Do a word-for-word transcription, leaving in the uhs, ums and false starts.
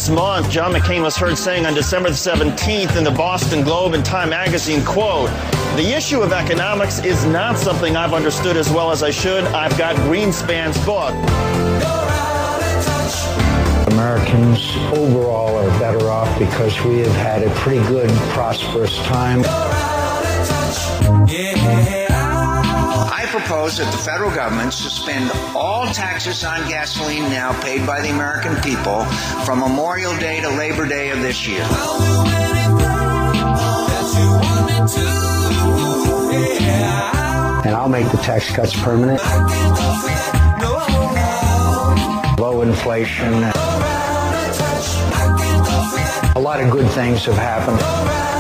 this month, John McCain was heard saying on December the seventeenth in the Boston Globe and Time magazine, quote, "The issue of economics is not something I've understood as well as I should. I've got Greenspan's book." Americans overall are better off because we have had a pretty good, prosperous time. I propose that the federal government suspend all taxes on gasoline now paid by the American people from Memorial Day to Labor Day of this year. And I'll make the tax cuts permanent. Low inflation. A lot of good things have happened.